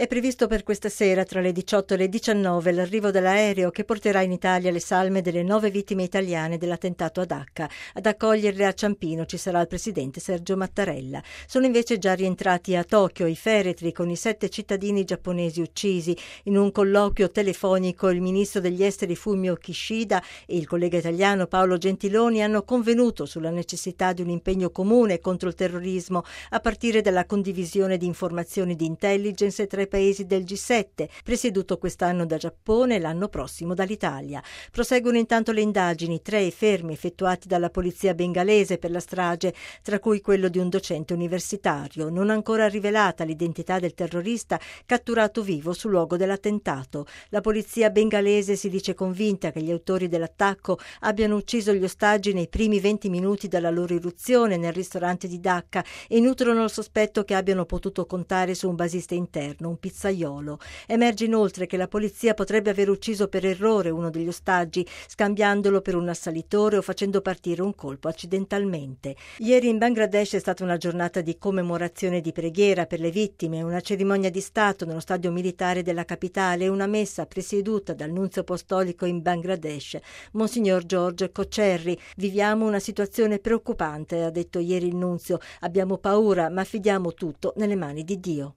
È previsto per questa sera tra le 18 e le 19 l'arrivo dell'aereo che porterà in Italia le salme delle 9 vittime italiane dell'attentato a Dacca. Ad accoglierle a Ciampino ci sarà il presidente Sergio Mattarella. Sono invece già rientrati a Tokyo i feretri con i 7 cittadini giapponesi uccisi. In un colloquio telefonico il ministro degli esteri Fumio Kishida e il collega italiano Paolo Gentiloni hanno convenuto sulla necessità di un impegno comune contro il terrorismo a partire dalla condivisione di informazioni di intelligence tra i paesi del G7, presieduto quest'anno da Giappone e l'anno prossimo dall'Italia. Proseguono intanto le indagini, 3 fermi effettuati dalla polizia bengalese per la strage, tra cui quello di un docente universitario. Non ancora rivelata l'identità del terrorista catturato vivo sul luogo dell'attentato. La polizia bengalese si dice convinta che gli autori dell'attacco abbiano ucciso gli ostaggi nei primi 20 minuti dalla loro irruzione nel ristorante di Dacca e nutrono il sospetto che abbiano potuto contare su un basista interno, un pizzaiolo. Emerge inoltre che la polizia potrebbe aver ucciso per errore uno degli ostaggi, scambiandolo per un assalitore o facendo partire un colpo accidentalmente. Ieri in Bangladesh è stata una giornata di commemorazione e di preghiera per le vittime, una cerimonia di Stato nello stadio militare della capitale e una messa presieduta dal nunzio apostolico in Bangladesh, Monsignor George Cocerri. Viviamo una situazione preoccupante, ha detto ieri il nunzio. Abbiamo paura, ma affidiamo tutto nelle mani di Dio.